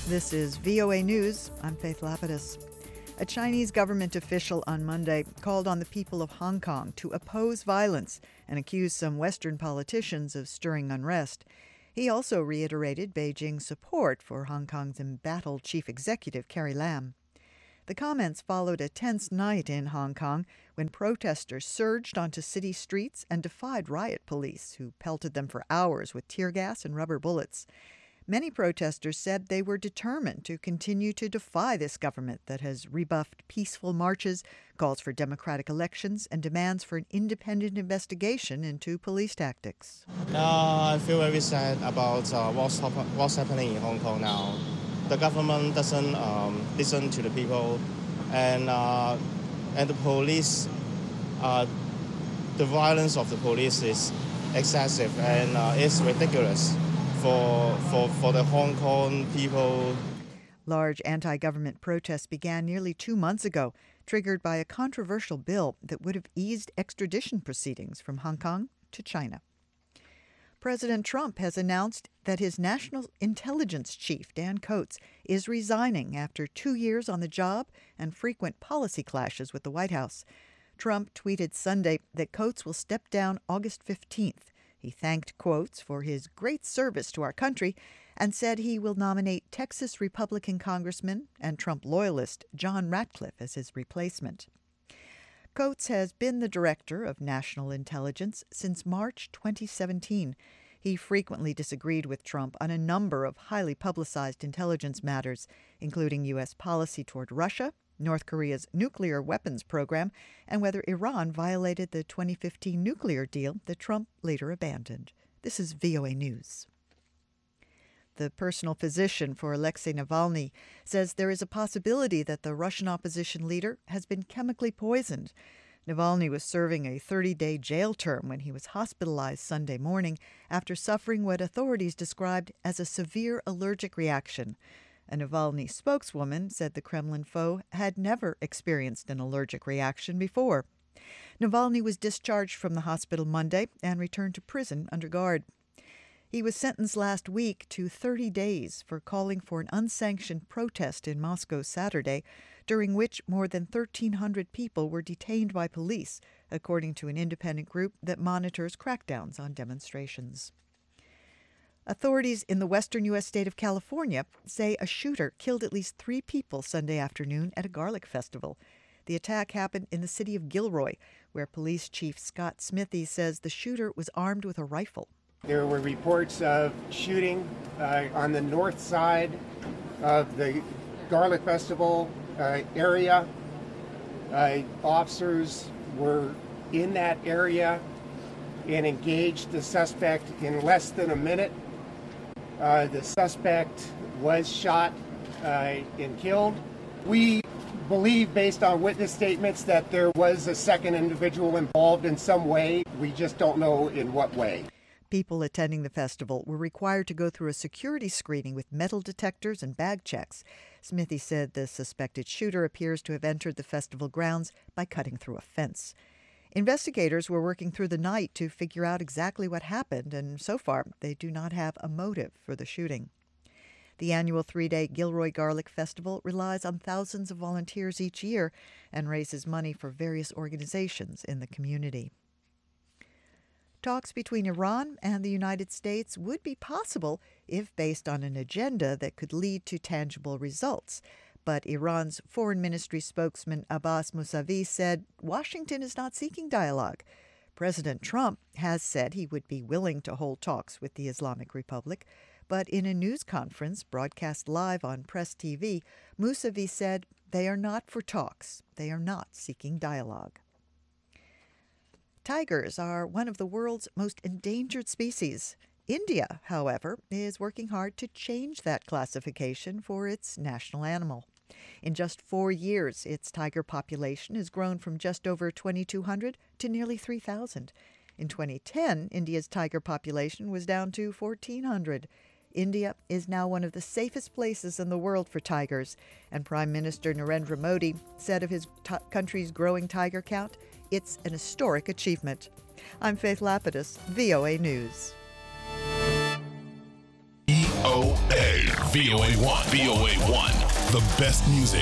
This is VOA News. I'm Faith Lapidus. A Chinese government official on Monday called on the people of Hong Kong to oppose violence and accused some Western politicians of stirring unrest. He also reiterated Beijing's support for Hong Kong's embattled chief executive, Carrie Lam. The comments followed a tense night in Hong Kong when protesters surged onto city streets and defied riot police, who pelted them for hours with tear gas and rubber bullets. Many protesters said they were determined to continue to defy this government that has rebuffed peaceful marches, calls for democratic elections, and demands for an independent investigation into police tactics. I feel very sad about what's happening in Hong Kong now. The government doesn't listen to the people, and the police, the violence of the police is excessive and it's ridiculous for the Hong Kong people. Large anti-government protests began nearly 2 months ago, triggered by a controversial bill that would have eased extradition proceedings from Hong Kong to China. President Trump has announced that his national intelligence chief, Dan Coats, is resigning after 2 years on the job and frequent policy clashes with the White House. Trump tweeted Sunday that Coats will step down August 15th. He thanked Coats for his great service to our country and said he will nominate Texas Republican Congressman and Trump loyalist John Ratcliffe as his replacement. Coats has been the director of national intelligence since March 2017. He frequently disagreed with Trump on a number of highly publicized intelligence matters, including U.S. policy toward Russia, North Korea's nuclear weapons program, and whether Iran violated the 2015 nuclear deal that Trump later abandoned. This is VOA News. The personal physician for Alexei Navalny says there is a possibility that the Russian opposition leader has been chemically poisoned. Navalny was serving a 30-day jail term when he was hospitalized Sunday morning after suffering what authorities described as a severe allergic reaction. A Navalny spokeswoman said the Kremlin foe had never experienced an allergic reaction before. Navalny was discharged from the hospital Monday and returned to prison under guard. He was sentenced last week to 30 days for calling for an unsanctioned protest in Moscow Saturday, during which more than 1,300 people were detained by police, according to an independent group that monitors crackdowns on demonstrations. Authorities in the western U.S. state of California say a shooter killed at least 3 people Sunday afternoon at a garlic festival. The attack happened in the city of Gilroy, where Police Chief Scott Smithy says the shooter was armed with a rifle. There were reports of shooting on the north side of the garlic festival area. Officers were in that area and engaged the suspect in less than a minute. The suspect was shot and killed. We believe, based on witness statements, that there was a second individual involved in some way. We just don't know in what way. People attending the festival were required to go through a security screening with metal detectors and bag checks. Smithy said the suspected shooter appears to have entered the festival grounds by cutting through a fence. Investigators were working through the night to figure out exactly what happened, and so far they do not have a motive for the shooting. The annual 3-day Gilroy Garlic Festival relies on thousands of volunteers each year and raises money for various organizations in the community. Talks between Iran and the United States would be possible if based on an agenda that could lead to tangible results. But Iran's Foreign Ministry spokesman Abbas Mousavi said Washington is not seeking dialogue. President Trump has said he would be willing to hold talks with the Islamic Republic, but in a news conference broadcast live on Press TV, Mousavi said they are not for talks. They are not seeking dialogue. Tigers are one of the world's most endangered species. India, however, is working hard to change that classification for its national animal. In just 4 years, its tiger population has grown from just over 2,200 to nearly 3,000. In 2010, India's tiger population was down to 1,400. India is now one of the safest places in the world for tigers, and Prime Minister Narendra Modi said of his country's growing tiger count, it's an historic achievement. I'm Faith Lapidus, VOA News. VOA. VOA1. VOA1. The best music